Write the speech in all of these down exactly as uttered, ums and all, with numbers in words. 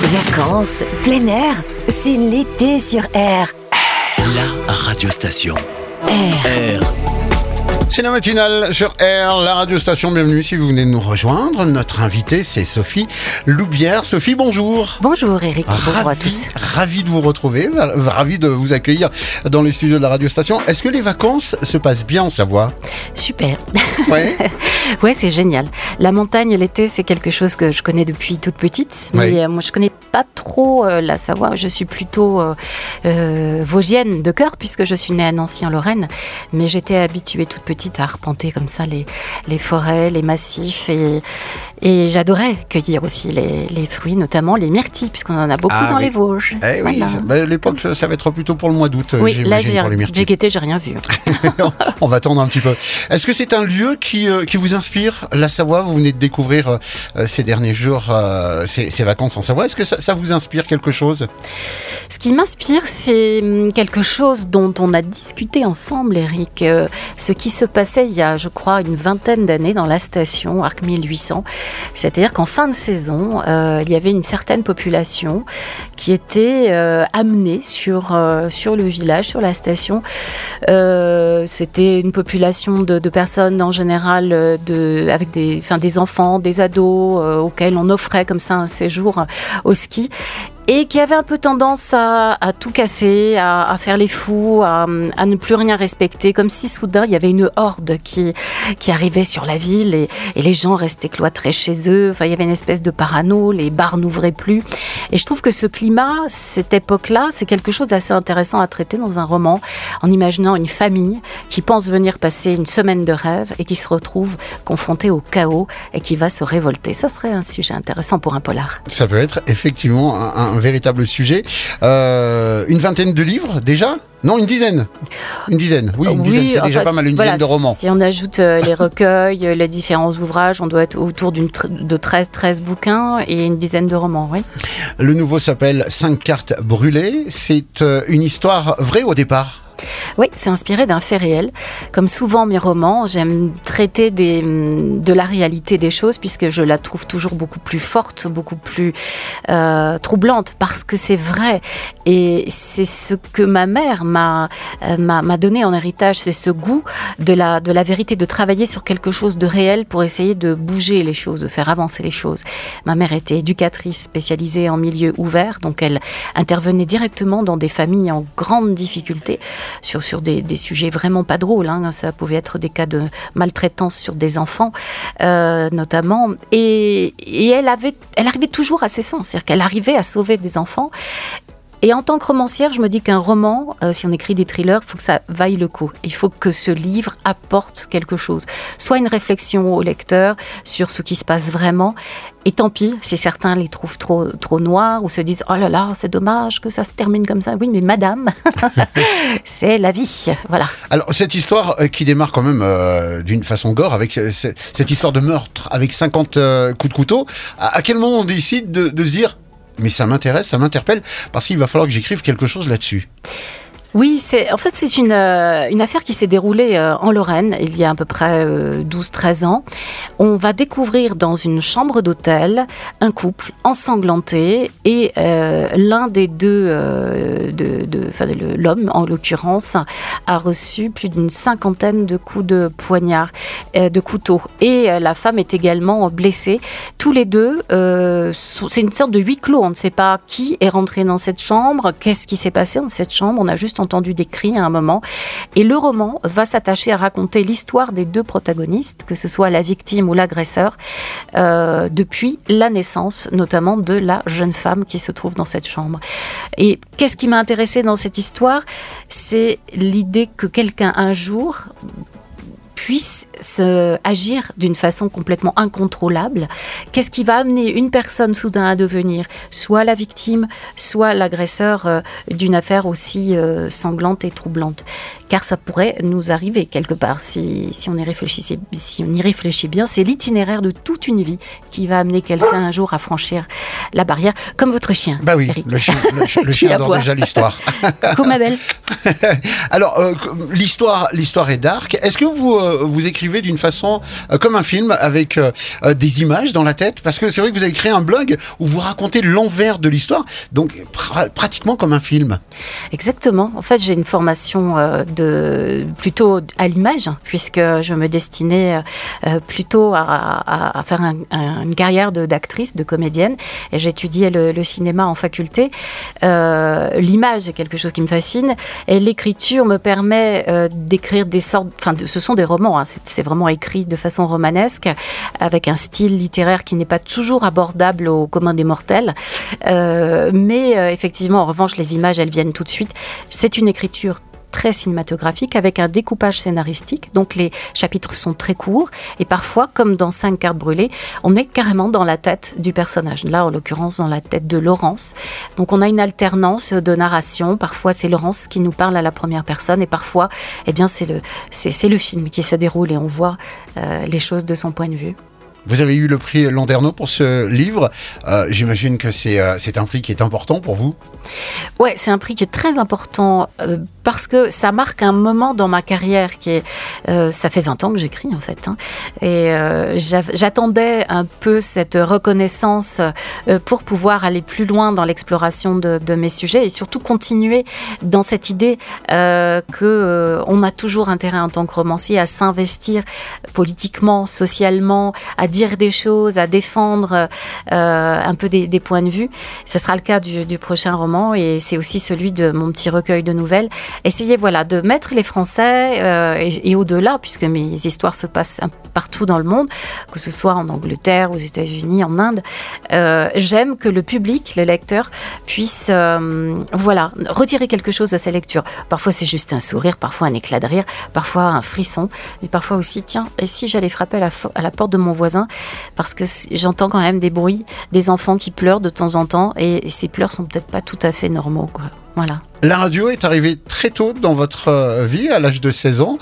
Vacances, plein air, c'est l'été sur R. La radiostation. R. R. C'est la matinale sur R, la radio-station. Bienvenue si vous venez de nous rejoindre. Notre invitée, c'est Sophie Loubière. Sophie, bonjour. Bonjour Eric, bonjour à Ravi, tous. ravi de vous retrouver, ravi de vous accueillir dans les studios de la radio-station. Est-ce que les vacances se passent bien en Savoie ? Super. Ouais. Ouais, c'est génial. La montagne, l'été, c'est quelque chose que je connais depuis toute petite. Mais Oui. euh, moi, je connais pas trop euh, la Savoie. Je suis plutôt euh, euh, vosgienne de cœur, puisque je suis née à Nancy en Lorraine. Mais j'étais habituée toute petite à arpenter comme ça les, les forêts, les massifs. Et, et j'adorais cueillir aussi les, les fruits, notamment les myrtilles, puisqu'on en a beaucoup Ah dans oui. les Vosges. Eh oui, Voilà. ça- bah, à l'époque, ça va être plutôt pour le mois d'août, Oui, là, j'imagine, j'ai, pour les j'ai myrtilles. guetté, j'ai rien vu. On va attendre un petit peu. Est-ce que c'est un lieu qui, euh, qui vous inspire, la Savoie ? Vous venez de découvrir euh, ces derniers jours, euh, ces, ces vacances en Savoie. Est-ce que ça, ça vous inspire quelque chose ? Ce qui m'inspire, c'est hum, quelque chose dont on a discuté ensemble, Eric. Euh, ce qui se passait il y a, je crois, une vingtaine d'années dans la station Arc mille huit cents. C'est-à-dire qu'en fin de saison, euh, il y avait une certaine population qui était euh, amenée sur, euh, sur le village, sur la station. Euh, c'était une population de, de personnes en général euh, de, avec des, enfin, des enfants, des ados euh, auxquels on offrait comme ça un séjour au ski. Et qui avait un peu tendance à, à tout casser, à, à faire les fous, à, à ne plus rien respecter, comme si soudain il y avait une horde qui, qui arrivait sur la ville et, et les gens restaient cloîtrés chez eux. Enfin, il y avait une espèce de parano, les bars n'ouvraient plus. Et je trouve que ce climat, cette époque-là, c'est quelque chose d'assez intéressant à traiter dans un roman, en imaginant une famille qui pense venir passer une semaine de rêve et qui se retrouve confrontée au chaos et qui va se révolter. Ça serait un sujet intéressant pour un polar. Ça peut être effectivement un, un véritable sujet. Euh, une vingtaine de livres déjà ? Non, une dizaine. Une dizaine. Oui, une Oui, dizaine. C'est déjà enfin, pas mal, une voilà, dizaine de romans. Si on ajoute euh, les recueils, euh, les différents ouvrages, on doit être autour d'une tr- de treize, treize bouquins et une dizaine de romans, oui. Le nouveau s'appelle Cinq cartes brûlées. C'est euh, une histoire vraie au départ. Oui, c'est inspiré d'un fait réel. Comme souvent mes romans, j'aime traiter des, de la réalité des choses puisque je la trouve toujours beaucoup plus forte, beaucoup plus euh, troublante parce que c'est vrai. Et c'est ce que ma mère m'a, euh, m'a, m'a donné en héritage, c'est ce goût de la, de la vérité, de travailler sur quelque chose de réel pour essayer de bouger les choses, de faire avancer les choses. Ma mère était éducatrice spécialisée en milieu ouvert, donc elle intervenait directement dans des familles en grande difficulté. sur, sur des, des sujets vraiment pas drôles. Hein. Ça pouvait être des cas de maltraitance sur des enfants, euh, notamment. Et, et elle, avait, elle arrivait toujours à ses fins. C'est-à-dire qu'elle arrivait à sauver des enfants. Et en tant que romancière, je me dis qu'un roman, euh, si on écrit des thrillers, il faut que ça vaille le coup. Il faut que ce livre apporte quelque chose. Soit une réflexion au lecteur sur ce qui se passe vraiment. Et tant pis si certains les trouvent trop, trop noirs ou se disent « Oh là là, c'est dommage que ça se termine comme ça. » Oui, mais madame, c'est la vie. Voilà. Alors, cette histoire euh, qui démarre quand même euh, d'une façon gore, avec euh, c- cette histoire de meurtre, avec cinquante euh, coups de couteau, à, à quel moment on décide de, de se dire « Mais ça m'intéresse, ça m'interpelle, parce qu'il va falloir que j'écrive quelque chose là-dessus ». Oui, c'est, en fait, c'est une, euh, une affaire qui s'est déroulée euh, en Lorraine, il y a à peu près euh, douze treize ans. On va découvrir dans une chambre d'hôtel un couple ensanglanté et euh, l'un des deux, euh, de, de, enfin, le, l'homme en l'occurrence, a reçu plus d'une cinquantaine de coups de poignard, euh, de couteau. Et euh, la femme est également blessée. Tous les deux, euh, sont, c'est une sorte de huis clos. On ne sait pas qui est rentré dans cette chambre, qu'est-ce qui s'est passé dans cette chambre. On a juste entendu des cris à un moment. Et le roman va s'attacher à raconter l'histoire des deux protagonistes, que ce soit la victime ou l'agresseur, euh, depuis la naissance, notamment de la jeune femme qui se trouve dans cette chambre. Et qu'est-ce qui m'a intéressée dans cette histoire ? C'est l'idée que quelqu'un, un jour, puisse se agir d'une façon complètement incontrôlable. Qu'est-ce qui va amener une personne soudain à devenir soit la victime, soit l'agresseur euh, d'une affaire aussi euh, sanglante et troublante ? Car ça pourrait nous arriver quelque part, si, si, on y réfléchit, si on y réfléchit bien. C'est l'itinéraire de toute une vie qui va amener quelqu'un un jour à franchir la barrière, comme votre chien. Bah oui, Eric. le chien, le, ch- le chien adore déjà l'histoire. Coucou ma belle. Alors, euh, l'histoire, l'histoire est dark. Est-ce que vous, euh, euh, vous écrivez d'une façon euh, comme un film, avec euh, euh, des images dans la tête, parce que c'est vrai que vous avez créé un blog où vous racontez l'envers de l'histoire, donc pr- pratiquement comme un film. Exactement. En fait, j'ai une formation euh, de plutôt à l'image, puisque je me destinais euh, plutôt à, à, à faire un, un, une carrière de, d'actrice, de comédienne, et j'étudiais le, le cinéma en faculté. Euh, l'image est quelque chose qui me fascine, et l'écriture me permet euh, d'écrire des sortes, enfin, de, ce sont des romans, hein, c'est, c'est vraiment écrit de façon romanesque, avec un style littéraire qui n'est pas toujours abordable au commun des mortels, euh, mais euh, effectivement, en revanche, les images, elles viennent tout de suite. C'est une écriture très cinématographique avec un découpage scénaristique, donc les chapitres sont très courts et parfois, comme dans Cinq cartes brûlées, on est carrément dans la tête du personnage, là en l'occurrence dans la tête de Laurence. Donc on a une alternance de narration, parfois c'est Laurence qui nous parle à la première personne et parfois eh bien, c'est, le, c'est, c'est le film qui se déroule et on voit euh, les choses de son point de vue. Vous avez eu le prix Landerneau pour ce livre. Euh, j'imagine que c'est, euh, c'est un prix qui est important pour vous. Ouais, c'est un prix qui est très important euh, parce que ça marque un moment dans ma carrière qui est... Euh, ça fait vingt ans que j'écris en fait. Hein, et euh, j'attendais un peu cette reconnaissance euh, pour pouvoir aller plus loin dans l'exploration de, de mes sujets et surtout continuer dans cette idée euh, qu'on euh, a toujours intérêt en tant que romancier à s'investir politiquement, socialement, à dire des choses, à défendre euh, un peu des, des points de vue. Ce sera le cas du, du prochain roman et c'est aussi celui de mon petit recueil de nouvelles. Essayer voilà, de mettre les Français euh, et, et au-delà, puisque mes histoires se passent partout dans le monde, que ce soit en Angleterre, aux États-Unis, en Inde. Euh, j'aime que le public, le lecteur, puisse euh, voilà, retirer quelque chose de sa lecture. Parfois c'est juste un sourire, parfois un éclat de rire, parfois un frisson, mais parfois aussi, tiens, et si j'allais frapper à la, à la porte de mon voisin, parce que j'entends quand même des bruits, des enfants qui pleurent de temps en temps, et, et ces pleurs sont peut-être pas tout à fait normaux, quoi. Voilà. La radio est arrivée très tôt dans votre vie, à l'âge de seize ans.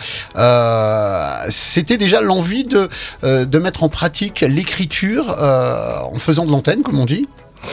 Euh, c'était déjà l'envie de, euh, de mettre en pratique l'écriture euh, en faisant de l'antenne, comme on dit ?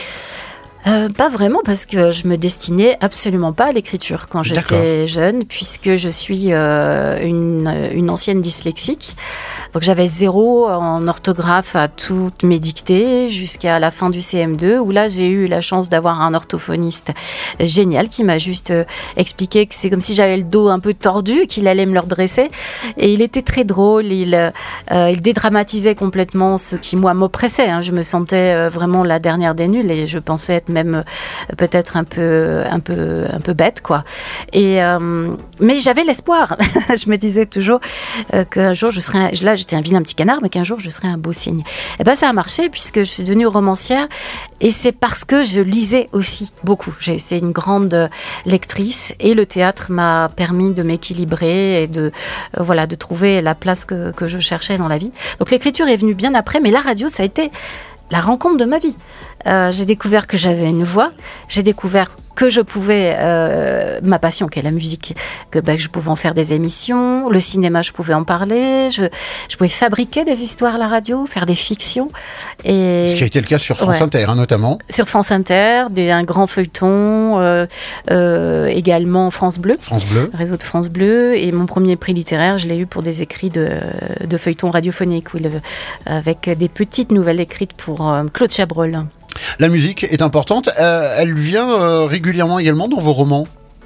Euh, pas vraiment, parce que je me destinais absolument pas à l'écriture quand j'étais D'accord. jeune, puisque je suis euh, une, une ancienne dyslexique. Donc j'avais zéro en orthographe à toutes mes dictées jusqu'à la fin du C M deux, où là j'ai eu la chance d'avoir un orthophoniste génial qui m'a juste euh, expliqué que c'est comme si j'avais le dos un peu tordu, qu'il allait me le redresser. Et il était très drôle, il, euh, il dédramatisait complètement ce qui moi m'oppressait. Hein. Je me sentais euh, vraiment la dernière des nulles et je pensais être même euh, peut-être un peu, un peu, un peu bête, quoi. Et, euh, mais j'avais l'espoir. Je me disais toujours euh, qu'un jour je serais... Un, là, j'étais un vilain petit canard, mais qu'un jour je serais un beau cygne. Et ben ça a marché puisque je suis devenue romancière et c'est parce que je lisais aussi beaucoup. J'ai été une grande lectrice et le théâtre m'a permis de m'équilibrer et de, euh, voilà, de trouver la place que, que je cherchais dans la vie. Donc l'écriture est venue bien après, mais la radio, ça a été la rencontre de ma vie. Euh, j'ai découvert que j'avais une voix, j'ai découvert que je pouvais, euh, ma passion qui est la musique, que, bah, que je pouvais en faire des émissions, le cinéma je pouvais en parler, je, je pouvais fabriquer des histoires à la radio, faire des fictions. Et, ce qui a été le cas sur France ouais. Inter, hein, notamment. Sur France Inter, des, un grand feuilleton, euh, euh, également France Bleu, France Bleu, réseau de France Bleu, et mon premier prix littéraire, je l'ai eu pour des écrits de, de feuilletons radiophoniques, oui, le, avec des petites nouvelles écrites pour euh, Claude Chabrol. La musique est importante, euh, elle vient euh, régulièrement également dans vos romans ?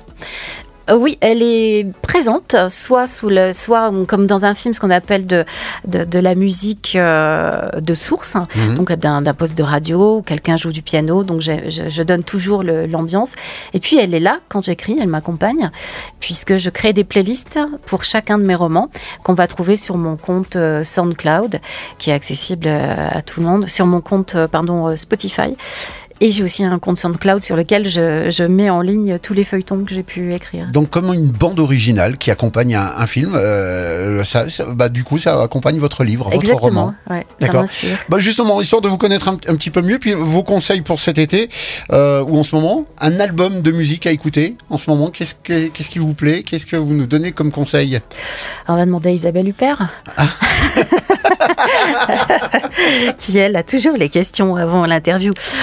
Euh, oui, elle est présente, soit, sous le, soit comme dans un film, ce qu'on appelle de, de, de la musique euh, de source, mmh. donc d'un, d'un poste de radio, où quelqu'un joue du piano, donc je, je, je donne toujours le, l'ambiance. Et puis elle est là quand j'écris, elle m'accompagne, puisque je crée des playlists pour chacun de mes romans, qu'on va trouver sur mon compte euh, SoundCloud, qui est accessible euh, à tout le monde, sur mon compte euh, pardon, euh, Spotify. Et j'ai aussi un compte SoundCloud sur lequel je, je mets en ligne tous les feuilletons que j'ai pu écrire. Donc comme une bande originale qui accompagne un, un film, euh, ça, ça, bah, du coup ça accompagne votre livre, votre Exactement, roman. Ouais, D'accord. Ça m'inspire. Bah, justement, histoire de vous connaître un, un petit peu mieux, puis vos conseils pour cet été, euh, ou en ce moment, un album de musique à écouter en ce moment, qu'est-ce, que, qu'est-ce qui vous plaît ? Qu'est-ce que vous nous donnez comme conseil ? On va demander à Isabelle Huppert. Ah. Qui, elle, a toujours les questions avant l'interview. C'est vrai, c'est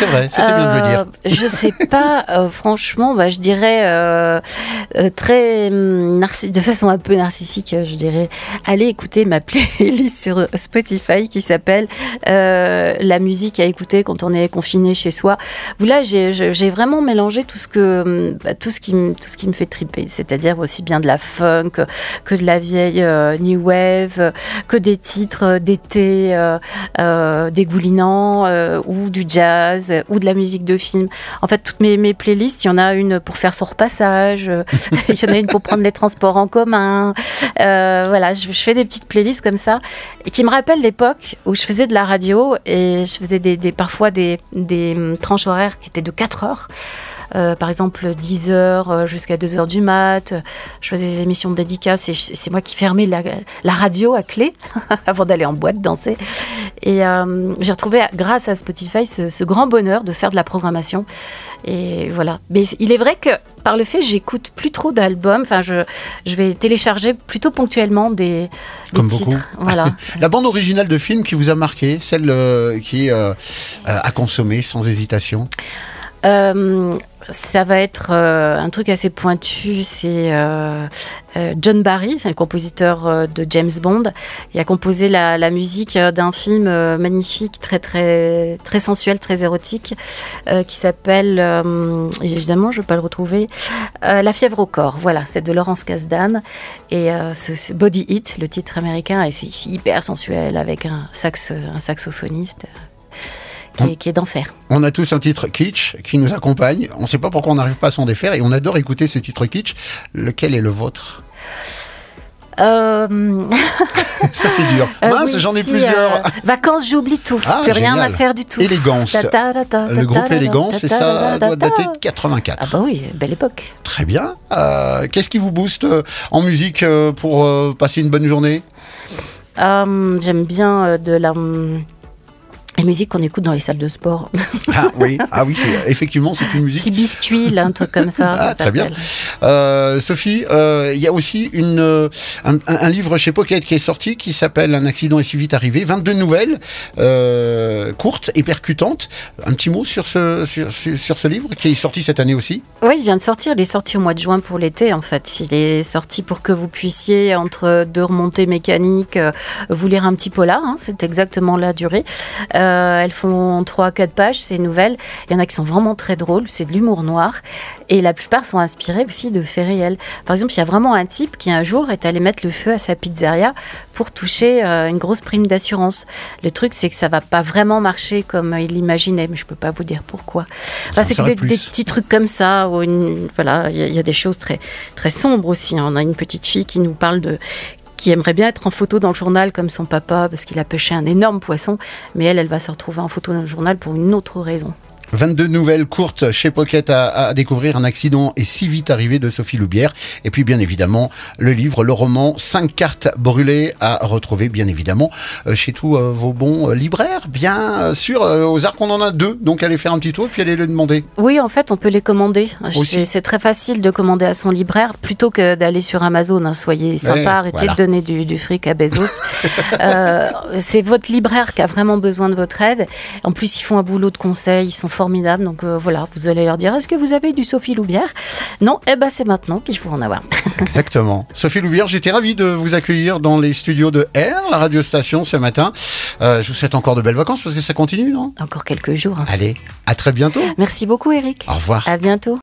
sentez bien de le dire. Je sais pas, euh, franchement, bah, je dirais euh, euh, très narciss- de façon un peu narcissique, je dirais, allez écouter ma playlist sur Spotify qui s'appelle euh, La musique à écouter quand on est confiné chez soi. Où là, j'ai, j'ai vraiment mélangé tout ce que, bah, tout ce qui, me- tout ce qui me fait triper, c'est-à-dire aussi bien de la funk que de la vieille euh, new wave, que des titres d'été euh, euh, dégoulinants euh, ou du jazz euh, ou de la musique de film. En fait, toutes mes, mes playlists, il y en a une pour faire son repassage, euh, il y en a une pour prendre les transports en commun. Euh, voilà, je, je fais des petites playlists comme ça et qui me rappellent l'époque où je faisais de la radio et je faisais des, des, parfois des, des hum, tranches horaires qui étaient de quatre heures. Euh, par exemple, dix heures jusqu'à deux heures du mat. Je faisais des émissions de dédicaces et je- c'est moi qui fermais la, la radio à clé avant d'aller en boîte danser. Et euh, j'ai retrouvé, grâce à Spotify, ce, ce grand bonheur de faire de la programmation. Et voilà. Mais il est vrai que par le fait, j'écoute plus trop d'albums. Enfin, je, je vais télécharger plutôt ponctuellement des, des Comme titres. beaucoup. Voilà. La bande originale de film qui vous a marqué, celle euh, qui euh, euh, à consommer sans hésitation. Euh, ça va être euh, un truc assez pointu, c'est euh, euh, John Barry, c'est le compositeur euh, de James Bond. Il a composé la, la musique euh, d'un film euh, magnifique, très très très sensuel, très érotique, euh, qui s'appelle, euh, évidemment, je ne vais pas le retrouver, euh, La fièvre au corps. Voilà, c'est de Laurence Kasdan et euh, ce, ce Body Hit, le titre américain, et c'est c'est hyper sensuel avec un sax, un saxophoniste. Qui est, qui est d'enfer. On a tous un titre kitsch qui nous accompagne. On ne sait pas pourquoi on n'arrive pas à s'en défaire et on adore écouter ce titre kitsch. Lequel est le vôtre? Euh... Ça c'est dur. Euh, Mince, oui, j'en ai si, plusieurs. euh, vacances, j'oublie tout. Ah, Plus rien génial. à faire du tout. Élégance. Ta ta ta ta Le ta groupe ta Élégance, ta et ta ça ta ta doit ta. dater de quatre-vingt-quatre. Ah bah oui, belle époque. Très bien. Euh, Qu'est-ce qui vous booste euh, en musique euh, pour euh, passer une bonne journée? Euh, J'aime bien euh, de la... hum, la musique qu'on écoute dans les salles de sport. Ah oui, ah oui, c'est- effectivement, c'est une musique. Petit biscuit, là, un truc comme ça. Ah, ça très bien. s'appelle. Euh, Sophie, euh, il y a aussi une, euh, un, un livre chez Pocket qui est sorti qui s'appelle Un accident est si vite arrivé. vingt-deux nouvelles euh, courtes et percutantes. Un petit mot sur ce, sur, sur, sur ce livre qui est sorti cette année aussi. Oui, il vient de sortir. Il est sorti au mois de juin pour l'été, en fait. Il est sorti pour que vous puissiez, entre deux remontées mécaniques, euh, vous lire un petit polar. Hein, c'est exactement la durée. Euh, elles font trois à quatre pages, ces nouvelles. Il y en a qui sont vraiment très drôles. C'est de l'humour noir. Et la plupart sont inspirées aussi de faits réels. Par exemple, il y a vraiment un type qui, un jour, est allé mettre le feu à sa pizzeria pour toucher euh, une grosse prime d'assurance. Le truc, c'est que ça va pas vraiment marcher comme il l'imaginait, mais je peux pas vous dire pourquoi. Enfin, c'est que saurait des, plus. des petits trucs comme ça, où une, voilà, il y, a- il y a des choses très, très sombres aussi. On a une petite fille qui nous parle de qui aimerait bien être en photo dans le journal comme son papa parce qu'il a pêché un énorme poisson, mais elle, elle va se retrouver en photo dans le journal pour une autre raison. vingt-deux nouvelles courtes chez Pocket à, à découvrir. Un accident est si vite arrivé de Sophie Loubière. Et puis bien évidemment le livre, le roman cinq cartes brûlées à retrouver bien évidemment euh, chez tous euh, vos bons euh, libraires. Bien sûr, euh, aux arts qu'on en a deux, donc allez faire un petit tour et puis allez le demander. Oui, en fait, on peut les commander. Aussi. C'est, c'est très facile de commander à son libraire plutôt que d'aller sur Amazon. Hein. Soyez sympa, Ouais, arrêtez voilà. de donner du, du fric à Bezos. euh, c'est votre libraire qui a vraiment besoin de votre aide. En plus, ils font un boulot de conseil, ils sont formidables. Donc euh, voilà, vous allez leur dire, est-ce que vous avez du Sophie Loubière? Non, eh ben c'est maintenant qu'il faut en avoir. Exactement. Sophie Loubière, j'étais ravi de vous accueillir dans les studios de R, la radio station ce matin. Euh, je vous souhaite encore de belles vacances parce que ça continue, non? Encore quelques jours. Hein. Allez, à très bientôt. Merci beaucoup, Eric. Au revoir. À bientôt.